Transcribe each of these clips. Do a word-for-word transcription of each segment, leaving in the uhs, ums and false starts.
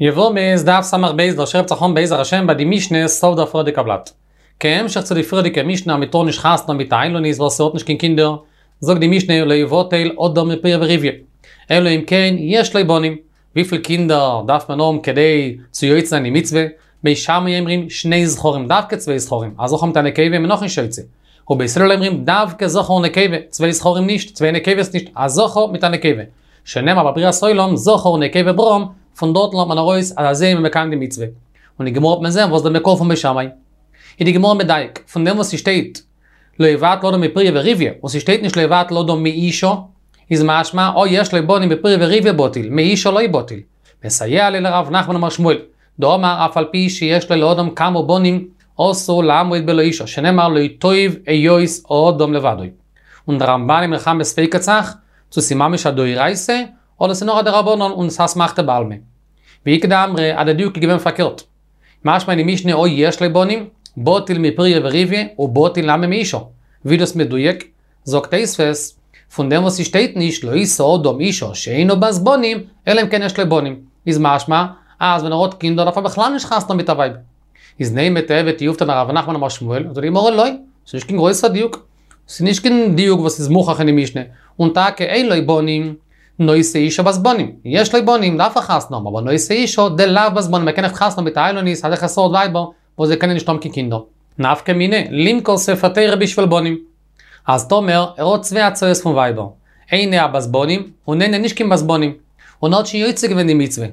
יבוא מייז דף סמך בייז דרשב צחון בייז הרשם בדי מישנה סוף דה פרדי קבלת. כהמשך צו די פרדיקה מישנה מיתור נשחסנו מתאילוניס ועשורות נשכין קינדר, זוג די מישנה לא יבוטל עוד דום מפיר וריביה. אלו אם כן יש לי בונים, ויפל קינדר דף מנום כדי צויוצן עם מצווה, בישם יאמרים שני זכורים דווקא צווי זכורים, אז זוכרים את הנקבה מנוח נשויצה. ובישראל אומרים דווקא זכור נקבה, צווי זכורים נישט, צווי נקבס נישט, אז זכור מת הנקבה. שנאמר בבריא הסוילום, זכור נקבה ברום, פונדות לו מנרויס, אז זה ממקיים די מצווה. ונגמור מזה, וזה מקורפון בשמי. היא נגמור מדייק, פונדם וסישתית, לא יבעת לא דו מפריה וריביה, וסישתית נש לא יבעת לא דו מאישו, איז משמע, או יש לי בונים בפריה וריביה בוטיל, מאישו לא יבוטיל. מסייע לי לרב נחמן אמר שמואל, דאמר אף על פי שיש לי לאודם כמה בונים, אוסו לעמוד בלא אישו, שנאמר לא יטויב איויס או אודם לבדוי. ונרמב"ן מלחם בספי קצח, צו סיממי שדוי רייסה, או לסנור דרבנן ונסס מחתה בעלמה. ויקדם עד הדיוק כגוון פקרת. משמע אני מישנה או יש לי בונים, בוטיל מפריה וריביה, ובוטיל למה מאישו. וידוס מדויק, זוג תייספס, פונדם וסישתית ניש לא ייסו אודום אישו, שאינו בז בונים, אלא אם כן יש לי בונים. איז משמע, אז ונרות קינדו דפה בכלל נשחסנו מתווייב. איז נעים מתאבת יופתן הרב נחמן אמר שמואל, אז אני אומר אלוהי, שנשכין גרויסה דיוק. שנשכין דיוק וסיז מוכח אני מישנה. ונטעה כאין לי בונים, נויסה אישו בז בונים. יש לי בונים, דפה חסנו, אבל נויסה אישו דלאו בז בונים, מכנף חסנו מתאילוניס, עד החסות וייבו, וזה כאן נשתום כקינדו. נפקא מיני, לימקול ספתי רבי של בונים. אז תומר, אירות צבי הצויס פון וייבו. אין הבז בונים, ונהנה נשכים בז בונים. ונאות שיוצג וני מצווה.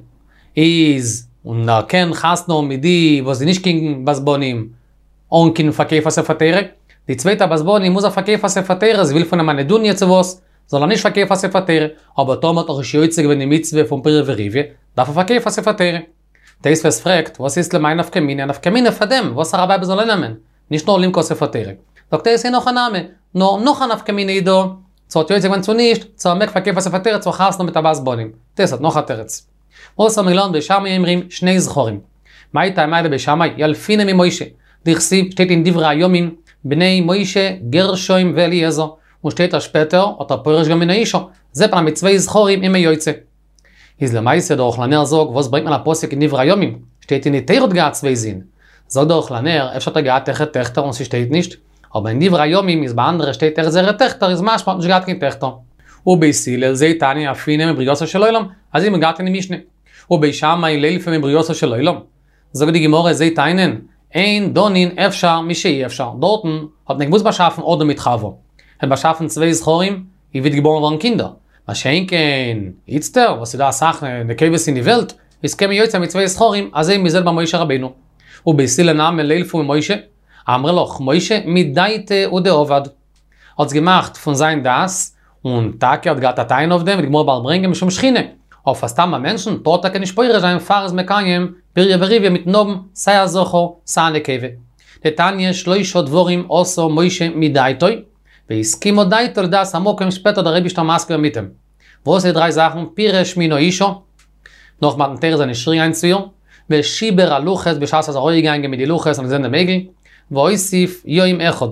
איז, ונכן חסנו מידי, וזה נשכים בז בונים. אונקין פקייף הספתירה. דצווית הבז בונים, מוזה פקייף הספתירה, זה וילפון המנדון יצבוס. זו לא נש פקייף הספתירה. אבל תומר, תוך שיוצג וני מצווה פון פיר וריביה, דף פקייף הספתירה. Teisves fragt, was ist lemein auf Kamine? Auf Kamine verdem, was er dabei soll nehmen? Nicht nur Limko Sefatere. Sagt er, ist noch ein Name. No, noch ein auf Kamine ido. So hat jetzt wenn zu nicht, so mek verkehr Sefatere zu Hasno mit Tabas Bonim. Das hat noch ein Terz. Was am Milan bei Shamai Imrim schnei Zchorim. Mai Taimai bei Shamai Yalfine mi Moishe. Dichsi steht in Divra Yomim Bnei Moishe Gershoim ve Eliezer. Und steht da später, und der Porisch gam in Aisho. Ze pra mit zwei Zchorim im Yoitze. Is le meise der Ochlaner zog, was bringt man a Posek in Divra Yomim? Steht in die Teirot gehad zwei Sinn. Sog der Ochlaner, efshat er gehad techet Techter, und sie steht nicht. Aber in Divra Yomim is bei anderen steht er zere Techter, is maschmat nicht gehad kein Techter. U bei Silel, zei tani afine me Brioso shel Olam, az im gehad in Mishne. U bei Shammai leilfe me Brioso shel Olam. Sog die Gemore, zei tainen, ein Donin efshar, mishe efshar. Dorten hat nicht muss beschaffen oder mit Chavo. Hat beschaffen zwei Schorim, i wird geboren waren Kinder. Was schenken, Itzter, was sie da sagen, der Kebes in die Welt, ist käme jetzt mit zwei Schorim, also im selber Moshe Rabbeinu. Und bei Sila Name Leilfu Moshe, amre loch Moshe mit Daite und der Ovad. Hat's gemacht von sein das und Tag hat gatt Teil auf dem, gmor bald bringen schon Schine. Auf fast am Menschen, dort kann ich spoire sein Fahres Mekayem, Birje Verive mit Noben, sei Zocho, Sane Keve. Der Tanje schloisho dvorim oso Moshe mit Daitoi. והסכימו די תולדס עמוקים שפטו דרי בשתו מסקר מיתם. ועושה דרי זכם פירש מינו אישו, נוח מתנתר זה נשרי אין צביר, ושיבר הלוחס בשעס הזרוי יגיין גם מדילוחס על זה נמגל, ואויסיף יוים אחד.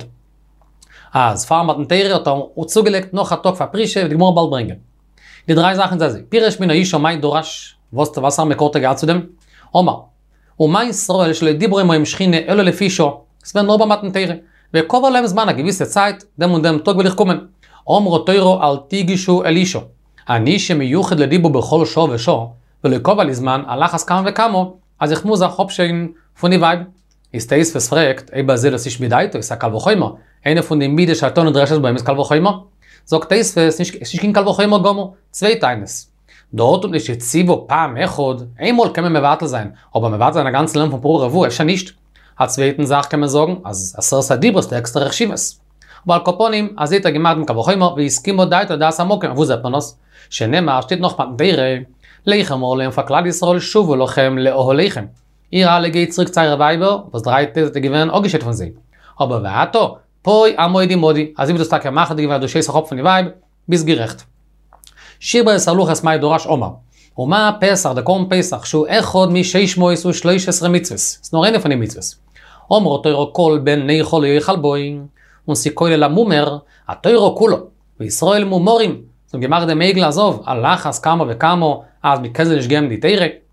אז פאר מתנתר אותו, וצוגלק נוח התוק והפרישה ותגמור בלברינגל. לדרי זכם זה זה, פירש מינו אישו מי דורש, ועושה וסר מקור תגע צודם, אומר, ומה ישראל שלא דיבורים או שכינה אלו לפישו, סבן רוב המתנתר. וקובר להם זמן הגביס הצייט, דם ונדם תוג ולחכומן. אומרו תוירו אל תיגישו אלישו. אני שמיוחד לדיבו בכל שור ושור, ולקובר לזמן הלחס כמה וכמו, אז יחמו זה חופשין פוני וייב. הסתייס וספרקט, אי בזה לסיש בידאיתו, יסע קל וחוימו. אין פוני מידה שעתו נדרשת בהם קל וחוימו. זו כתייס וסשכין קל וחוימו גומו, צווי טיינס. דורתו נשציבו פעם אחד, אין מול כמה מבטל זין, או במבטל זין הגנץ להם פור רבו, אפשר נישט. Als zweiten Sache kann man sagen, als Asers Adibus der extra Rechives. Aber Koponim, als ihr gemacht mit Kavochimo, wie es Kimo Daito das Amokem, wo seht man das? Shenema steht noch mit Dere, Leichem Olem, Verklad Yisrael, Shuvu Lochem, Leoholechem. Ihr alle geht zurück zu ihrer Weiber, was drei Täte gewähren, auch geschieht von sie. Aber Vato, Poi Amoidi Modi, als ihr das Tag gemacht, die gewähren durch Scheiß Hopf von die Weib, bis gerecht. Shirba Esaluch es Mai Dorash Omar. ומה פסח, דקום פסח, שהוא אחד משש מויס ושלוש עשרה מצווס. זה נורא נפני מצווס. אומרו תוירו כל בן ניחול יאכל בוי, וסיכוי למומר, התוירו כולו, וישראל מומורים. זאת גמר דמייג לעזוב, הלחס כמה וכמה, אז מכזה לשגם די תירה.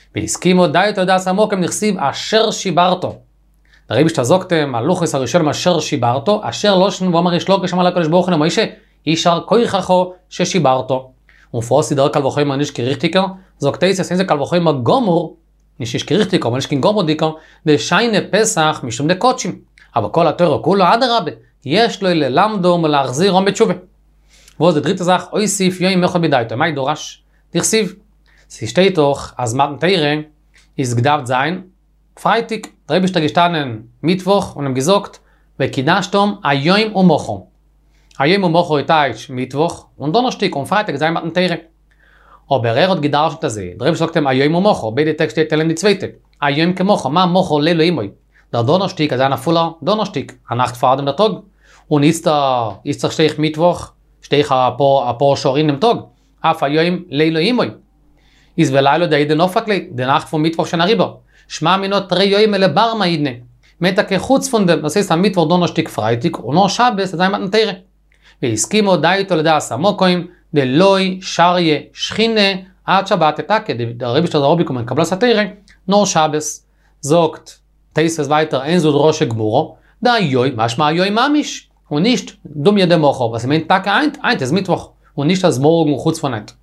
והסכימו די תודה סמוקם נכסיב אשר שיברתו. דרי בשתזוקתם על לוחס הראשון אשר שיברתו, אשר לא שנו ואומר יש לו כשמה לקדוש ברוך הוא למוישה, ישר כויכחו ששיברתו. ומפרוס ידר קל וחוי מניש כריכטיקר, זוקטייס יסין זה קל וחוי מגומור, נישיש כריכטיקר, מניש כגומור דיקר, דשיינה פסח משום דקודשים. אבל כל התורה כולו עד הרבה, יש לו ללמדו ולהחזיר עום בתשובה. ועוד דרית הזך, אוי סיף יוים מכל בידייתו, מה ידורש? תכסיב. סשתי תוך, אז מתן תירה, יסגדב זין, פרייטיק, דרי בשתגשתנן מיטבוך ונמגזוקת, וקידשתום היוים ומוחו. היוים ומוחו איתייש מיטבוך, ונדונשתיק ונפרייטיק זין מתן תירה. או בררות גידרשת הזה, דרי בשתגשתם היוים ומוחו, בידי טקסטי תלם נצוויתה. היוים כמוחו, מה מוחו לילו אימוי? Der Donnerstag ist eine voller Donnerstag. A Nacht vor dem Tag. Und ist da, ist da stehe ich Mittwoch, stehe ich ein paar, ein paar Schorin im Tag. Auf ein Jahr Leilo Imoi. Ist weil Leilo der Ide Nofakle, der Nacht vom Mittwoch schon arriba. Schma minot drei Jahr mele Barma Idne. Mit der Chutz von dem, das ist am Mittwoch, Donnerstag, Freitag und noch Shabbos, das einmal ein Teire. Wie iskimo daito le das Amokoim, de Loi, Sharje, Schchine, Ad Shabbat Etake, der Rebbe Shtad Robikum in Kablas Teire, noch Shabbos. Sagt Teisves weiter, ein so drosche Gmuro, da Joi, maschma Joi Mamisch, und nicht dumm jede Mocho, was meint Tag ein, ein, das Mittwoch, und nicht das Morgen, kurz vor Nacht.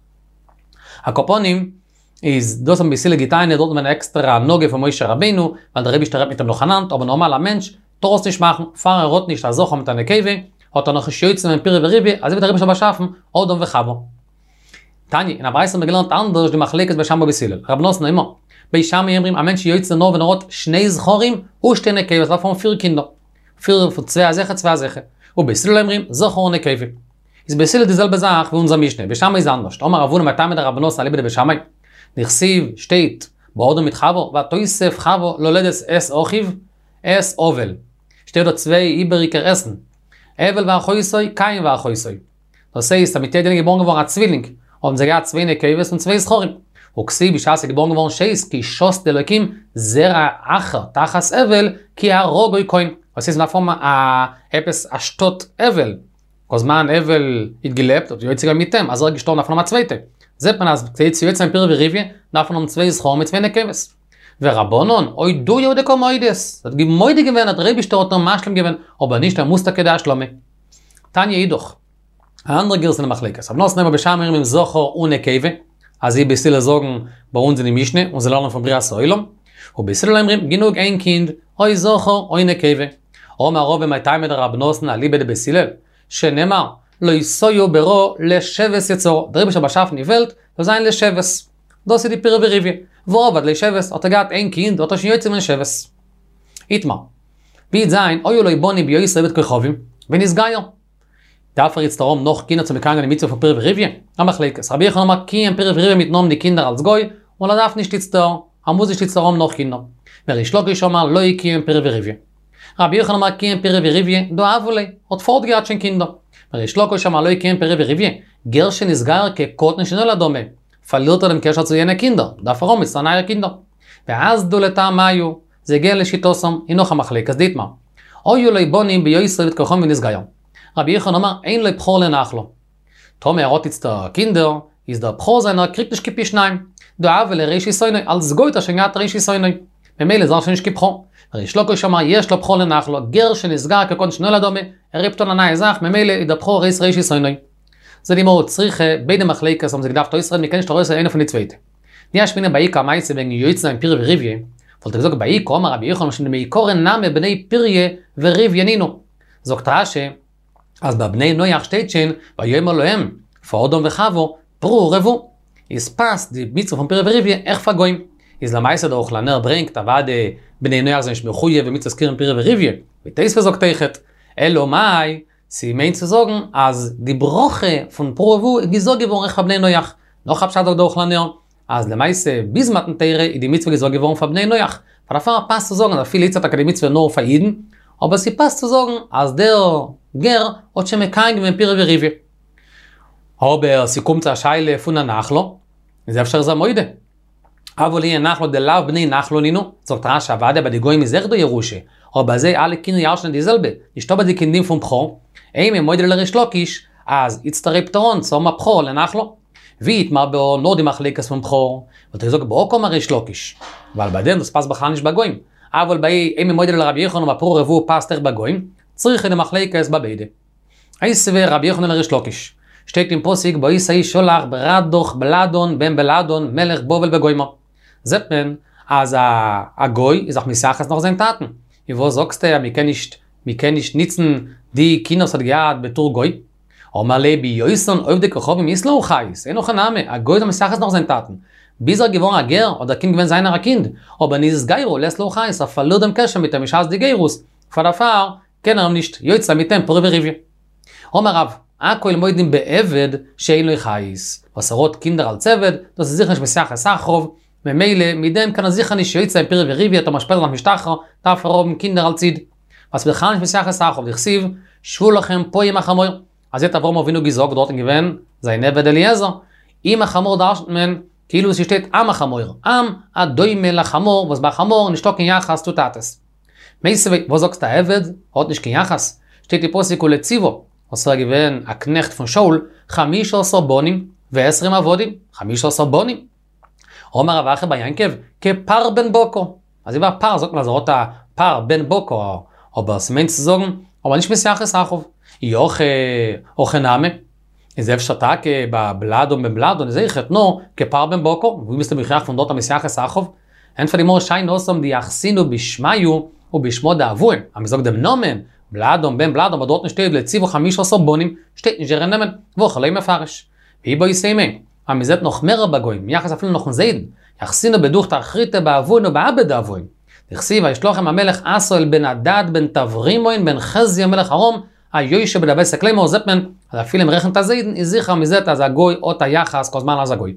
Akoponim ist das ein bisschen Gitaine, dort ein extra Noge von Moshe Rabbeinu, weil der Rebbe startet mit dem Lochanant, aber normaler Mensch, Toros nicht machen, Pfarrer rot nicht, also mit einer Keve, hat er noch geschützt mit Piri Veribi, also wird der Rebbe schon beschaffen, Odom Vechavo. Tani, in der Breise haben wir gelernt anders, die Machlekes bei Shamba B'Silel. Rabnos noch immer. Bei Shama אומרים, המנש יוצא נור ונורות שני זכורים ושתי נקבות, לפעמים פיר קינדר. פיר צבע הזכר, צבע הזכר. ובסילל אומרים, זכור ונקבה. אז בסילל דזל בזך ואונזר משנה, בשמה איזה אנדוש. תאמר אבון מתי מדר רבנוס עלי בדי בשמה. נכסיב שתית, בעודו מתחבו, ותויסף חבו, לולדס אס אוכיב, אס אובל. שתי יודות צווי איבריקר אסן. אבל ואחויסוי, קיים ואחויסוי. תעשה סמיתי דין גיבור גבור הצבילינג, או מזגה צווי נקבות וצווי זכורים. וכסיב בשעה שגיבור גבור שייס, כי שוס דלוקים זרע אחר, תחס אבל, כי הרוגוי קוין. עושים נפום האפס אשתות אבל. כל זמן אבל התגלפת, או יוצא גם איתם, אז רגע שתור נפלום הצוויתה. זה פנס, קצת יוצא מפיר וריביה, נפלום צווי זכור מצווי נקבס. ורבונון, אוי דו יהודי כל מוידס. זאת גיד מוידי גוון, את רבי שתור אותו משלם גוון, או בנישת המוסתה כדעה שלומי. תניה אידוך. האנדר גירסן למחלקס. אבל נוס נאמר בשם מרים זוכר ונקבה. אז היא בסילה זוגן ברונזן עם משנה, וזה לא נפל בריאה סוילום. ובסילה אומרים, גינוג אין קינד, אוי זוכר, אוי נקבה. או מהרוב במתי מדר רבנוסן עלי בדי בסילל, שנאמר, לא יסויו ברו לשבס יצור. דרי בשבשף ניבלת, וזין לשבס. דוסי די פירה וריביה. ועובד לשבס, אותגעת אין קינד, אותו שיוצא מן שבס. איתמר. בית זין, אוי אלוהי בוני ביו ישראל בית כוכבים, ונסגייר. דאפר יצטרום נוח קינד צו מקנגן למיצו פיר וריביה. המחלקס. רבי יחנן אמר, כי הם פיר וריביה מתנום די קינדר על סגוי, ולדף נשתצטר. המוזי שתצטרום נוח קינדר. וריש לוקיש אמר, לא יקי הם פיר וריביה. רבי יחנן אמר, כי הם פיר וריביה, דואבו לי, עוד פורט גיאת שן קינדר. וריש לוקיש אמר, לא יקי הם פיר וריביה. גר שנסגר כקוט נשנו לדומה. פלירט עליהם קשר צויין הקינדר. דאפר אומץ, צנאי הקינדר. ואז דולתה מה היו? זה הגיע לשיטוסם, הינוך המחלקס דיתמר. אוי אלוהי בונים ביו ישראל כוכבים ונסגייר. Rabbi Yechon אמר, אין לו בחור לנחלו. תום הערות יצטר קינדר, יזדר בחור זיינה, קריק נשקי פי שניים. דואב ולרישי סוינוי, על סגוי תשנגעת רישי סוינוי. ממילא זר שנשקי בחור. ריש לוקוש אמר, יש לו בחור לנחלו, גר שנסגר כקון שנו לדומה, הריפטון ענה אזח, ממילא ידר בחור ריס רישי סוינוי. זה לימור צריך בי דמחליקס, אם זה גדף תו ישראל, מכן שתרו ישראל אין אופן נצווית. נהיה שמינה באיקה מייסה בין יועצנה עם פירי וריביה, אבל תבזוק באיקו, אמר רבי יחון, שמיקור נמה בני פיריה וריביה נינו. זו כתרשה, אז בבני נויח שטייטשן, ויום אלוהם, פאודום וחבו, פרו רבו. איז פס, די מצווה פון פירי וריביה, איך פגויים. איז למייסה דאוך לנר ברנק, תבד בני נויח זה נשמחויה ומצווה סקירים פירי וריביה. ותייס וזוק תייכת. אלו מאי, סימין צזוגן, אז די ברוכה פון פרו רבו, גיזוגי ואורך בני נויח. לא חפשת דאוך לנר. אז למייסה ביזמתן תיירה, אידי מצווה גיזוגי ואורך בני נויח. פרפר פס צזוגן, אפילו יצאת אקדי מצווה נור פאידן. או בסיפס צזוגן, אז דר גר, עוד שמקיים גם פירי וריביה. או בסיכום צעשי לפונה נחלו, זה אפשר זה מוידה. אבל יהיה נחלו דלאו בני נחלו נינו, זאת רעה שעבדה בדיגוי מזרדו ירושה, או בזה אלה קינו ירשן דיזלבה, נשתו בדי קינדים פון בחור, אם הם מוידה לריש לוקיש, אז יצטרי פתרון, צום הבחור לנחלו. wie it mal bei nur die Machlekas vom Bchor, und er sagt, bei Okom Rish Lakish, weil bei dem das passt בכלל nicht בגויים, אבל bei einem Modell Rabbi Yochanan, bei Pro Revu passt er בגויים, צריך in der Machlekas bei beide. Eis ve Rabbi Yochanan Rish Lakish, steht im Posik, bei Isai Sholach, Beradoch, Beladon, Ben Beladon, Melech Bovel בגוימה. Sagt man, als a Goy, ist auch Messiachas noch seine Taten. I wo sagst du ja, wir können nicht, wir können nicht nützen, die Kinos hat gehad betur Goy. Oma lebi Yoison, auf der Kochov im Islo Chais. Eh noch ein Name, a Goy ist Messiachas noch seine Taten. Bis er gewohnt a Ger, oder Kind gewinnt seiner Kind. Aber dieses Geiro, lässt lo Chais, er verliert dem Kescher mit dem Mischas die Geirus. Fadafar, kennen er nicht, Yoitza mit dem Puri Verivje. Oma Rav, Ako il moidim be'eved, shein lo Chais. Was er hat Kinder als Eved, das ist sicher nicht Messiachas Achov, ממילא, מידם כאן הזיכה אני שיוצא עם פירי וריבי, אתה משפט על משטחה, תפרוב קינדר על ציד. אז בכלל יש מסיח הסחוב, לכסיב, שבו לכם פה עם החמור. אז זה תבור מובינו גזוק, דורתן גוון, זה נבד אליעזר. עם החמור דרשת מן, כאילו זה שתת עם החמור. עם הדוימה לחמור, ואז בחמור נשתוק יחס תותתס. מייסבי, וזוקסת העבד, עוד נשקי יחס. שתתי פוסיקו לציבו, עושה גוון, הכנכת פון שאול, חמיש עשר בונים, ועשרים עבודים, חמיש עשר בונים. אומר רב אחר ביינקב, כפר בן בוקו. אז אם הפר, זאת מלזרות הפר בן בוקו, או בסמנט זוגן, אבל נשמע מסיח הסחוב. יוך, אוכל נעמה. איזה אפשר שתה כבלדון בן בלדון, איזה יחתנו כפר בן בוקו, והוא מסתבר בכך פונדות המסיח הסחוב. אין פדימור שי נוסם דיחסינו בשמיו, ובשמו דאבוין. המזוג דמנומן, בלדון בן בלדון, בדורות נשתיב לציבו חמיש עשר בונים, שתי נג'רן נמן, ואוכלי מפרש. והיא בו יסיימי. המזאת נוחמר בגויים, יחס אפילו נוחן זייד, יחסינו בדוך תחריטה באבוינו בעבד האבוין. תכסיב, הישלוחם המלך אסו אל בן הדד, בן תברימוין, בן חזי המלך הרום, היוישה בדבי סקלימו, זפמן, אז אפילו עם רחם תזייד, הזיחה המזאת אז הגוי, אות היחס, כל זמן אז הגוי.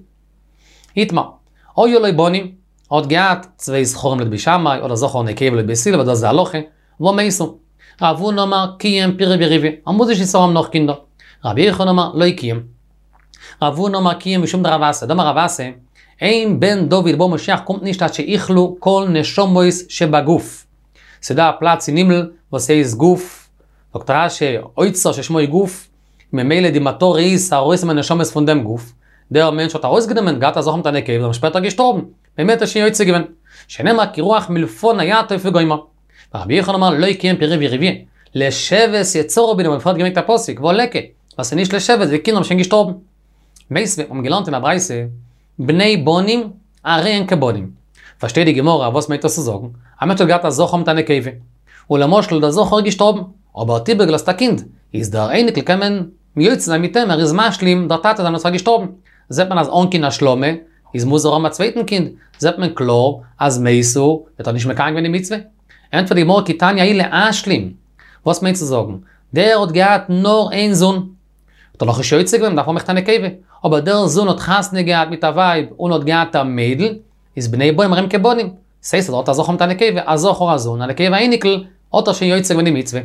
התמה, או יולי בונים, עוד גאת, צווי זכורים לדבי שמי, עוד הזוכר נקייב לדבי סיל, ודו זה הלוכה, ומייסו. רבון אמר, קיים פירי וריבי, עמוד יש לסורם נוח קינדו. רבי יחון אמר, לא יקיים. רבון אמר קיים משום דרבסה, דום הרבסה, אין בן דוד בו משיח קומט נשתת שאיכלו כל נשומויס שבגוף. סדה פלאץ נימל ועושה גוף, דוקטרה שאויצו ששמוי גוף, ממילא דימתו ראיס, הרויס מנשומס פונדם גוף, דר מן שאתה רויס גדמן, גת הזוכם תנקב, ומשפט רגיש טוב, באמת השני יויצא גוון, שנאמר כי רוח מלפון היה טוב וגוימה. ורבי יחון אמר לא יקיים פירי וריבי, לשבס יצורו בינו, ומפרד גמיק את הפוסיק, ועולקה, ועשניש לשבס וכינם שנגיש טוב. Meis um gelernt in der Breise, bnei bonim, arein kebonim. Versteht die Gemora, was meint das zu sagen? Am Ende geht das so kommt eine Keve. Und der Moschel das so gestorben, aber Tibel das Kind ist da eine gekommen, mir jetzt mit dem er ist maschlim, da tat er noch gestorben. Seit man als Onkel nach Schlome, ist muss er am zweiten Kind, seit man klar, als Meiso, wird er nicht mehr kein wenn die Mitzwe. Entweder die Mor Kitania ile aschlim. Was meint zu sagen? Der hat gehabt nur ein Sohn. Da noch ist jetzt gewesen, davon macht eine Keve. Aber der Sohn hat Hasne gehabt mit der Weib und hat gehabt am Mädel, ist bnei boim rem kebonim. Sei so, da so kommt eine Keve, also auch Sohn, eine Keve einikl, oder schon jetzt gewesen die Mitzwe.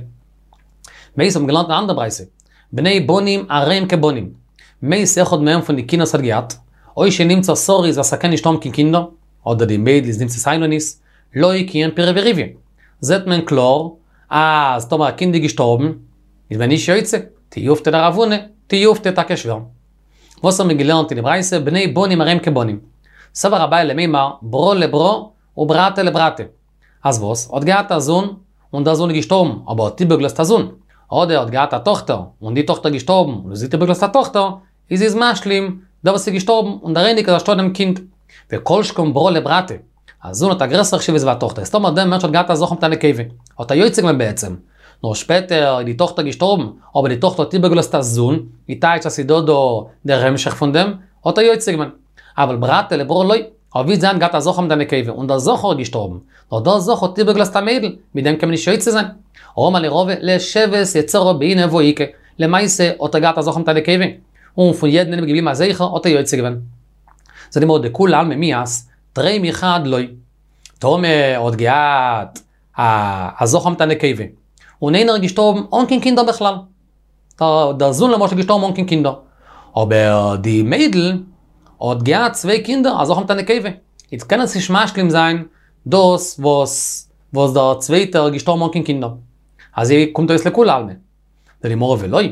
Meis um gelernt eine andere Preise. Bnei bonim arem kebonim. Meis echod mehem von die Kinder hat gehabt. Oi שנמצא סוריס והסכן ישתום כקינדו, עוד די מיידליס נמצא סיילוניס, לא יקיים פירי וריבי. זאת מן קלור, אז תאמר, קינדי גשטורבן, נדבני שיוצא, תיופת את הרבונה, תיופת את הקשבר. ווסר מגילרנט in Breise, בני בונים הרם כבונים. סבר הבאי למימר, ברו לברו וברate לברate. אז ווס, עוד געת הזון, und der Sohn gestorben, aber die Bürgler ist der Sohn. Oder hat gehabt eine Tochter, und die Tochter gestorben, und sie die Bürgler ist der Tochter, ist es Maschlim, da was sie gestorben, und der Reinig ist der Kind. וכל ברו לברate. הזון hat הגרסר חשיב es war Tochter. ist doch mal dem Mensch hat gehabt, so kommt eine Käfe. Hat er joitzig mehr בעצם. Nur später die Tochter gestorben, aber die Tochter die Bürgler ist der Sohn, die Teich, dass sie dodo der Hemmschach von dem, hat er joitzig mehr. Aber brate lebro loi. Aber wie sein Gata Socham deine Käfe und der Socher gestorben. Doch der Socher hat Tibel der Mädel, mit dem kann man nicht schützen sein. Roma lerove le Sheves Yetzoro beine voike. Le Meise hat der Gata Socham deine Käfe. Und von jedem geblieben als Zeicher hat er jetzt gewinnen. So die Mode cool al Mias, drei Michad loi. Tome hat gehabt a Socham deine Käfe. Und einer gestorben und kein Kinder bechlal. Der der Sohn war gestorben und kein Kinder. Aber die Mädel hat gehabt zwei Kinder, also kommt eine Käfe. Jetzt kann es nicht maschlim sein, das, was, was der Zweite gestorben hat, kein Kinder. Also kommt das lekul alme. Der Limor veloi.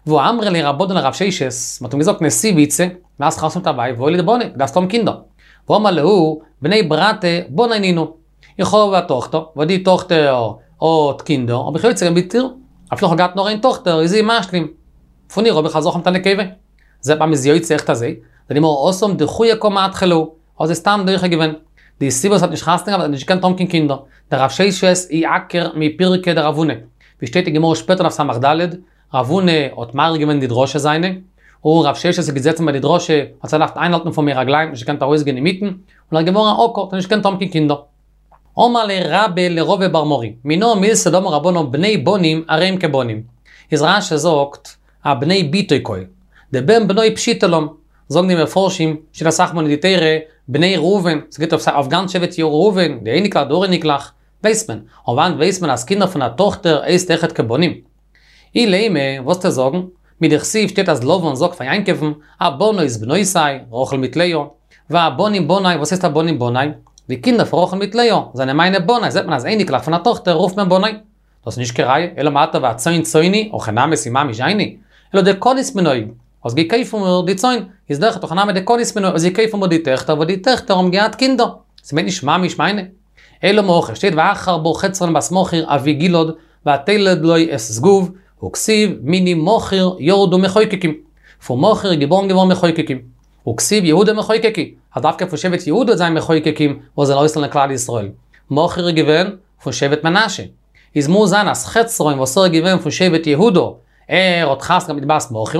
והוא אמר לי רבודן הרב שיישס, מתום מזוק נשיא ויצא, ואז חרסום את הבית, ואוי לדבוני, דסתום קינדו. והוא אמר לו, בני ברטה, בוא נענינו. יכול והתוכתו, ודי תוכתר או תקינדו, או בכלל יצא גם ביטיר, אפילו חגת נורא אין תוכתר, איזי משלים. פוני רובי חזור חמתן לקווה. זה פעם איזי יוצא איך תזי, ואני אומר, אוסום דחוי יקום התחלו, או זה סתם דרך הגיוון. די סיבוס את נשחסתם, אבל נשכן תומקין קינדו. דרב שיישס היא עקר מפירקי דרבונה. ושתית גמור שפטר נפסה מחדלת, רבונה אות מר גיוון דדרושה זיינה, הוא רב שיישס גזצם בדדרושה, רצה לך אין אלטנו פה מרגליים, נשכן תרויז גנימיתן, ולגמור האוקו, נשכן תומקין קינדו. אומר לרבה לרובה ברמורי, מינו מיל סדום רבונו בני בונים, הרי כבונים. יזרעה שזוקת, הבני ביטוי כוי. דבם בנוי פשיטלום, זוגנים מפורשים, שנסח מונידיטרה, בני ראובן, סגית אפגן שבט יור ראובן, די נקלח, דורי נקלח, וייסמן. אובן וייסמן הסקינדר פונה תוכתר, איס תחת כבונים. אי לימה, ווסטה זוגן, מדכסיב שתית אז לובון זוג פיינקבן, הבונויס בנויסאי, רוכל מתליו, והבונים בונאי, וססת הבונים בונאי, וקינדר פרוכל מתליו, זה נמיינה בונאי, זה פנז אין נקלח פונה תוכתר, רוף מן בונאי. תוס נשקראי, אלא מעטה והצוין צויני, או חנה משימה מז'ייני, אלא דקוניס מנוי. אז גי כיפו די צוין, יזדרך תוכנה מדקוניס מנוי, אז גי כיפו מודי תכתר, ודי תכתר ומגיעת קינדו. זה בין נשמע משמיינה. אלו מאוחר, שתית ואחר בו חצרן בסמוכר, אבי גילוד, והתילד לוי אס סגוב, וכסיב מיני מוכר יורדו מחויקקים. פו מוכר גיבור גיבור מחויקקים. וכסיב יהודה מחויקקי. אז דווקא פו שבט יהודה זה מחויקקים, וזה לא יסלן לכלל ישראל. מוכר גיוון, פו שבט מנשה. יזמו זנס חצרון ועשר גיוון פו שבט יהודו. אה, רותחס גם מתבאס מוכר.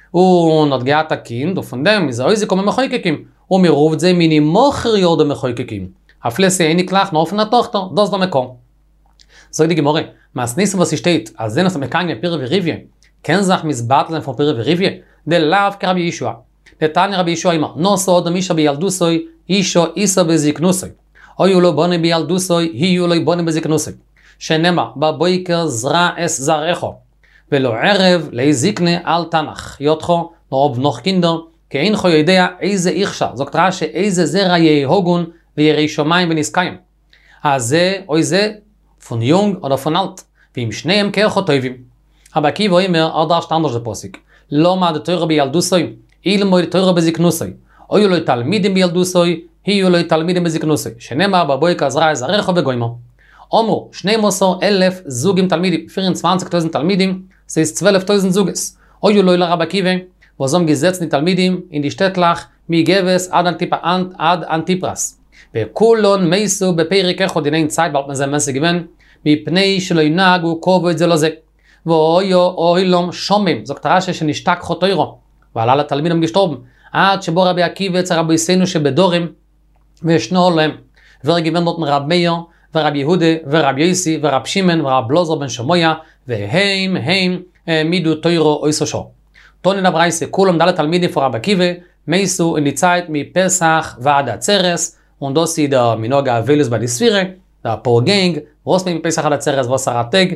הוא נודגעת הקינד, ופונדם, מזה אוי זה קומה מחויקקים. הוא מרוב את זה מיני מוכר יורדו מחויקקים. הפלסי אין נקלח נאופן התוכתו, דוס לא מקום. זוג די גמורה, מעשניסו וסישתית, אז זה נוסע מקיים מפיר וריביה. כן זך מזבט להם פור פיר וריביה, דלאו כרבי ישוע. דתניה רבי ישוע אמר, נוסו עוד מישה בילדוסוי, אישו איסו בזיקנוסוי. אויו לא בונה בילדוסוי, היו לא בונה בזיקנוסוי. שנאמר, בבויקר זרע אס זרעכו. ולא ערב להזיקנה על תנך. יודחו, נורב נוח קינדר, כי אינכו יודע איזה איכשה. זאת תראה שאיזה זרע יהוגון וירי שמיים ונסקיים. אז זה, אוי זה, פון יונג או פון אלט. ועם שניהם כאיכו טובים. אבל עקיבא אומר, ארדר שטנדר זה פוסיק. לא מעד תוירה בילדוסוי, אילמו תוירה בזיקנוסוי. אוי לא תלמידים בילדוסוי, היו לא תלמידים בזיקנוסוי. שנאמר בבויקר זרע אס זרעכו וגוימו. אומרו, שנים עשר אלף זוגים תלמידים, פירן עשרים אלף תלמידים, זה עשרים אלף זוגס. אוי לא לרב עקיבא, וזום גזצני תלמידים, אין דשתתלך, מגבס עד, אנטיפ, אנט, עד אנטיפרס. וכולון מייסו בפרק אחד דינין צייד, בעלת מזה מסי גוון, מפני שלא ינהגו קובו את זה לא זה. ואויו אוילום שומם, זו כתרה שנשתק חוטוירו, ועלה לתלמידים גשתורבם, עד שבו רבי עקיבא אצל רבי יסינו שבדורים, וישנו להם, ורגיוון דות מרב מאיר, ורב יהודה, ורב יויסי, ורב שימן, ורב בלוזר בן שמויה, והם, הם, מידו תוירו אויסו שור. תונן הברייסה, כולם דלת תלמידים פור רב עקיבא, מייסו ניצית מפסח ועד הצרס, ונדוסי דה מנוגה אבילוס בדיספירה, דה פורגנג, רוסמי מפסח עד הצרס וסרתג,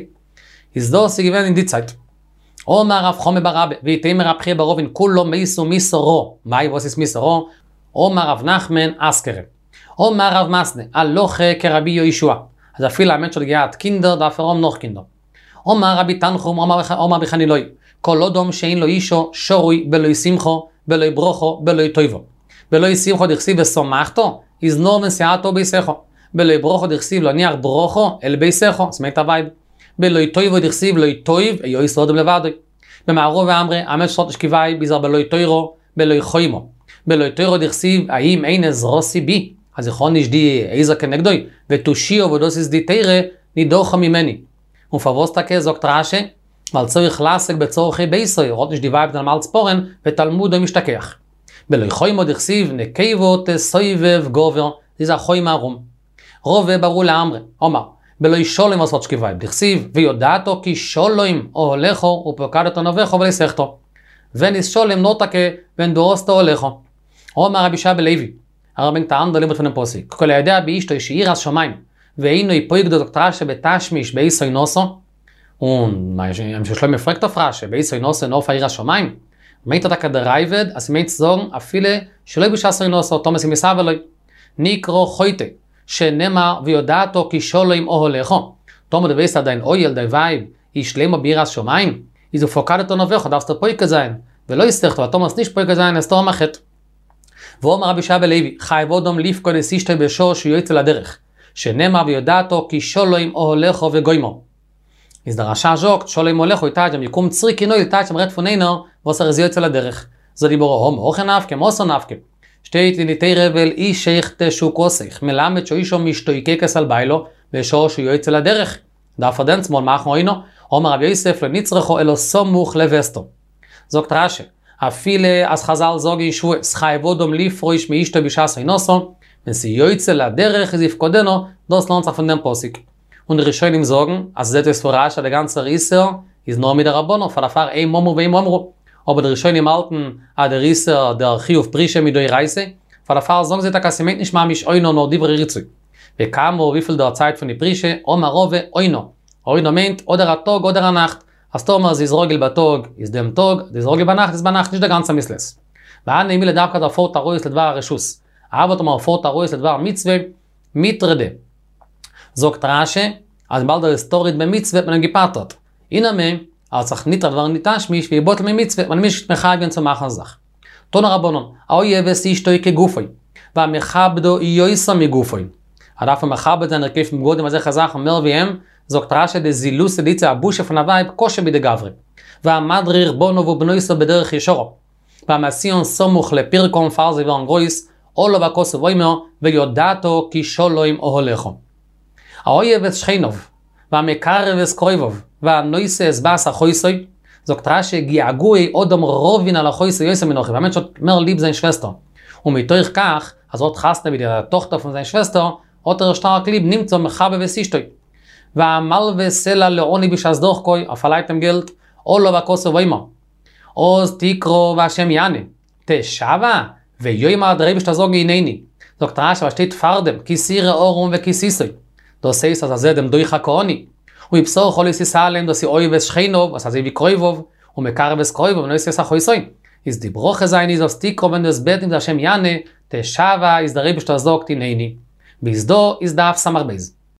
הזדוסי גיוון אינדיצית. אומר רב חומי ברבה, ויתאמר רב חי ברובן, כולו מייסו מיסורו, מהי בוסיס מיסורו? אומר רב נחמן אסקרה. אומר רב מסנה, הלוכה כרבי יהושע. אז אפילו האמת של גאה קינדר, דאפרום נוח קינדר. אומר רבי תנחום, אומר בחנילוי, כל אודום שאין לו אישו, שורוי, בלוי שמחו, בלוי ברוכו, בלוי טויבו. בלוי שמחו דכסיב וסומחתו, יזנור ונסיעתו ביסכו. בלוי ברוכו דכסיב לא ניח ברוכו, אל ביסכו, סמית הווייב. בלוי טויבו דכסיב לא טויב, איו יסרודם לבדוי. במערוב ואמרי, האמת שעות השכיבי, ביזר בלוי טוירו, בלוי חוימו. בלוי טוירו דכסיב, האם אין עזרוסי בי? אז יכול נשדי איזה כנגדוי, ותושיו ודוסיס די תירה, נידוחה ממני. ופבוסטה כזוק תרשה, אבל צריך לעסק בצורכי ביסוי, רות נשדי וייב תלמל צפורן, ותלמודו משתכח. בלוי חוימו דכסיב, נקייבות סויבב גובר, זה חוי מהרום. רובה ברור לאמרי, אומר, בלוי שולם עשות שכיבי, דכסיב, ויודעתו כי שולוים או הולכו, ופוקדתו נובכו ולסכתו. וניס שולם נותקה, ונדורסתו הולכו. אומר רבי שעה בלוי, הרבן טען דלים בתפנים פוסיק. כל הידע באישתו שיעיר אז שמיים, ואינו יפויק דוקטרה שבתשמיש באיסוי נוסו, ושיש לו מפרק תפרה שבאיסוי נוסו נוף העיר אז שמיים, מית אותה כדרייבד, אז מית זון אפילו שלא יבושה סוי נוסו, תומס עם יסב אלוי. נקרו חויטה, שנאמר ויודעתו כי שולוים או הולכו. תומד ובייס עדיין אוי ילדי וייב, ישלמו ביר אז שמיים, ist du fokadet und auf darfst du Poike sein. ולא יסתך, אבל תומס nicht Poike sein, es תום אחת. ואומר רבי שבא לוי, חי בודם לפקוד אסישתו בשור שהוא יוצא לדרך. שנאמר ויודעתו כי שולוים או הולכו וגוימו. אז דרשה ז'וקט, שולוים הולכו איתה גם יקום צרי כינוי איתה שם רד פוננו, ועושה רזיו יוצא לדרך. זה דיבורו הום אוכן נפקה, מוסו נפקה. שתי תניתי רבל אי שייך תשוק עוסך, מלמד שאישו משתויקי כסל ביילו, בשור שהוא יוצא לדרך. דף הדן שמאל מאחנו אינו, אומר רבי יוסף לנצרכו אלו סמוך לבסטו. זוקט רש"י, אפילה אז חז"ל זוגי שבועס, חייבודום לפרויש מאישתו בשעס אינוסו, wenn sie joitze la derech is ifkodeno, das lohnt sich von dem Posik. Und die Rishonim sagen, als das ist für Rasha der ganze Risser, ist nur mit der Rabbono, für der ein Momo und ein Momro. Aber die Rishonim halten, a der Risser, der Chiyuf Prische mit der Reise, für der Fall sagen sie, dass sie nicht mal mich oino noch die Rizzi. Wir kamen, wie viel der Zeit von der Prische, oma rove oino. Oino meint, oder a Tag, oder a Nacht. Als Thomas ist Rogel bei Tag, ist dem Tag, ist Rogel bei Nacht, ist bei Nacht, nicht der ganze Missles. Weil eine Emile darf gerade vor der Ruhe ist, לדבר הרשוס. aber du mal vor der Ruhe לדבר Mitzwe, mitrede. Sagt Rasche, als bald der Story bei Mitzwe, man gepatert. Iname, als sich nicht der nicht anschmisch, wie botel mit Mitzwe, man mischt mechagien zu machen Sach. Ton Rabbonon, oje vesi stoike gufoi, va mechabdo yoisa mi gufoi. Araf mechabdo den erkef mit Gott, was er gesagt, mehr wie ihm, sagt Rasche, der Zilus ditze abusche von der Weib, kosche bi de Gavre. Va madrir bono vo bnoiso bederich yeshoro. Va masion somuch le pirkon farze van grois, Olo bakos voimo ויודעתו כי שולוים אוהלכו. האויב את שכינוב, והמקרב את קרויבוב, והנויסה את בס החויסוי, זו כתרה שגיעגוי אודם רובין על החויסוי יוסי מנוחי, והאמת שאומר ליב זין שווסטו. ומתוך כך, אז עוד חסנה בידי התוכתו von זין שווסטו, עוד רשתרק ליב נמצא מחבה וסישטוי. והמל וסלע לעוני בשעס דוחקוי, הפעלייתם גלט, אולו bakos voimo. עוז תקרו והשם יענה, תשבה, ויוימה דרי בשתזוג עיניני. Sagt Rasha, was steht Fardem, Kisire Orum ve Kisisoi. Das heißt, dass er sehr dem Doicha Kooni. Und ich besorge Cholis Isalem, dass sie Oives Scheinov, was er sie wie Kroivov, und Mekarves Kroivov, und es ist Achoisoi. Ist die Broche sein, ist aus Tikro, wenn du es beten, der Hashem Yane, Teshava, ist der Rebisch, der sagt, Ineini. Bis do, ist der Af Samarbeiz.